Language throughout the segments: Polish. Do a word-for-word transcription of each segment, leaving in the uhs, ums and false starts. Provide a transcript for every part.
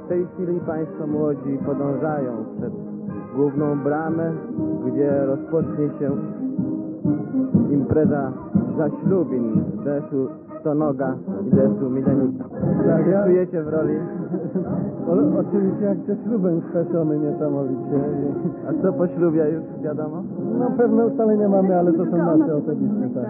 W tej chwili Państwo młodzi podążają przed główną bramę, gdzie rozpocznie się impreza zaślubin D S U Stonoga i D S U Milenika. Jak się czujecie w roli? O, oczywiście jak ze ślubem speszony niesamowicie. A co po ślubie już wiadomo? No pewne ustalenia mamy, ale to są nasze osobiste, tak.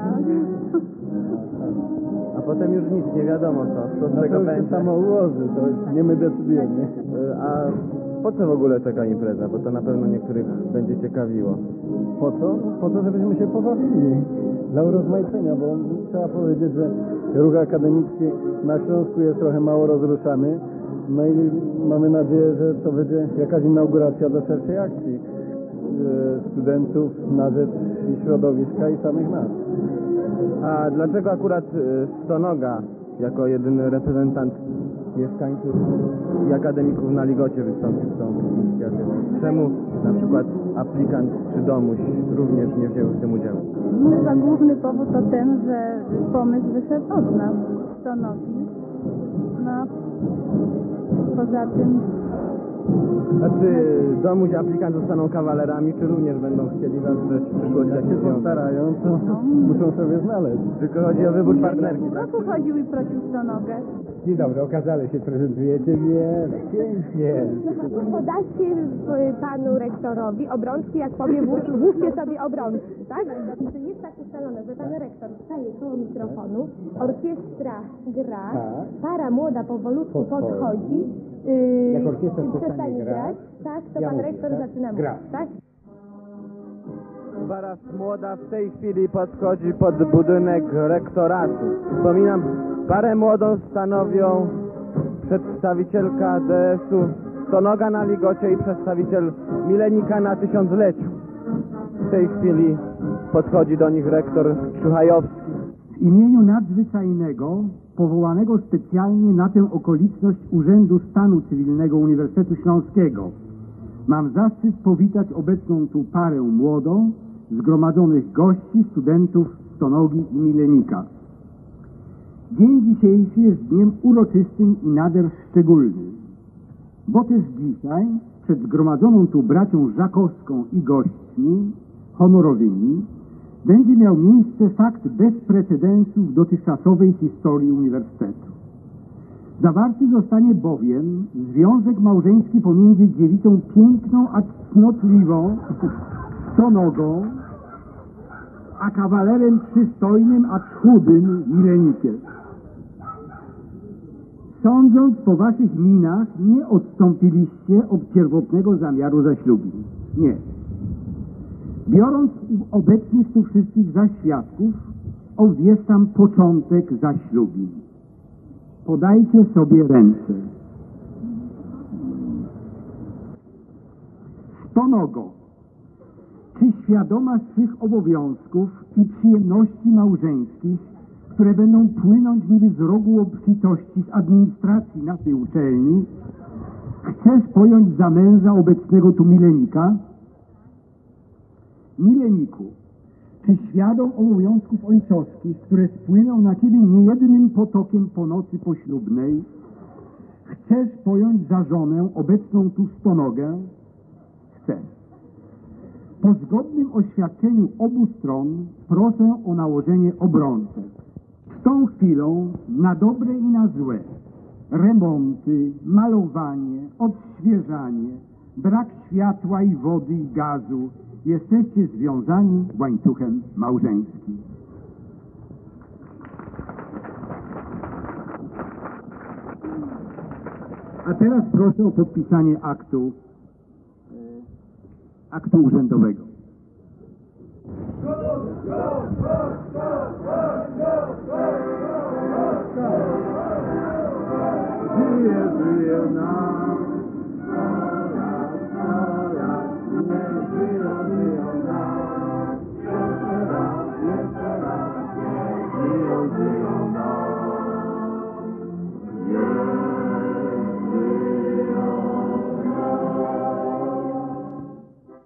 A potem już nic, nie wiadomo co, co z No tego to już się będzie. samo ułoży, to już nie my decydujemy. A po co w ogóle taka impreza? Bo to na pewno niektórych będzie ciekawiło. Po co? Po to, żebyśmy się pobawili. Dla urozmaicenia, bo trzeba powiedzieć, że ruch akademicki na Śląsku jest trochę mało rozruszany. No i mamy nadzieję, że to będzie jakaś inauguracja do szerszej akcji e, studentów na rzecz i środowiska i samych nas. A dlaczego akurat y, Stonoga jako jedyny reprezentant mieszkańców i akademików na Ligocie wystąpił z tą inicjatywą? Czemu na przykład aplikant czy Domuś również nie wzięły w tym udziału? No, za główny powód to ten, że pomysł wyszedł od nas, Stonogi. No, poza tym... A czy Domuś i aplikant zostaną kawalerami, czy również będą chcieli zawrzeć w przyszłości Jak jakieś się związki? postarają, to muszą sobie znaleźć. Tylko chodzi o wybór partnerki, tak? Kto tu chodził i prosił Stonogę? Dzień dobry, okazale się prezentujecie, nie? Pięknie. Podajcie y, panu rektorowi obrączki, jak powie, włóż- włóżcie sobie obrączki, tak? Że jest tak ustalone, że pan rektor staje koło mikrofonu, orkiestra gra, Tak. para młoda powolutku Podchodzi. podchodzi, Jak yy, orkiestra i przestanie przestanie grać, grać, tak, to ja pan mówię, rektor tak? zaczyna Gra. mówić, tak? Para młoda w tej chwili podchodzi pod budynek rektoratu. Wspominam, parę młodą stanowią przedstawicielka D S U Stonoga na Ligocie i przedstawiciel Milenika na tysiącleciu. W tej chwili podchodzi do nich rektor Czuchajowski. W imieniu nadzwyczajnego, powołanego specjalnie na tę okoliczność Urzędu Stanu Cywilnego Uniwersytetu Śląskiego, mam zaszczyt powitać obecną tu parę młodą, zgromadzonych gości, studentów Stonogi i Milenika. Dzień dzisiejszy jest dniem uroczystym i nader szczególnym, bo też dzisiaj przed zgromadzoną tu bracią Żakowską i gośćmi honorowymi będzie miał miejsce fakt bez precedensu w dotychczasowej historii Uniwersytetu. Zawarty zostanie bowiem związek małżeński pomiędzy dziewicą piękną, a cnotliwą Stonogą, a kawalerem przystojnym, a chudym Milenikiem. Sądząc po waszych minach, nie odstąpiliście od pierwotnego zamiaru zaślubin. Nie. Biorąc obecnych tu wszystkich za świadków, obwieszczam początek zaślubin. Podajcie sobie ręce. Stonogo, czy świadoma swych obowiązków i przyjemności małżeńskich, które będą płynąć niby z rogu obfitości z administracji naszej uczelni, chcesz pojąć za męża obecnego tu Milenika? Mileniku, czy świadom obowiązków ojcowskich, które spłyną na ciebie niejednym potokiem po nocy poślubnej, chcesz pojąć za żonę obecną tu Stonogę? Chcesz. Po zgodnym oświadczeniu obu stron proszę o nałożenie obrączek. Z tą chwilą na dobre i na złe, remonty, malowanie, odświeżanie, brak światła i wody i gazu, jesteście związani łańcuchem małżeńskim. A teraz proszę o podpisanie aktu, aktu urzędowego. Żyje, żyje nam.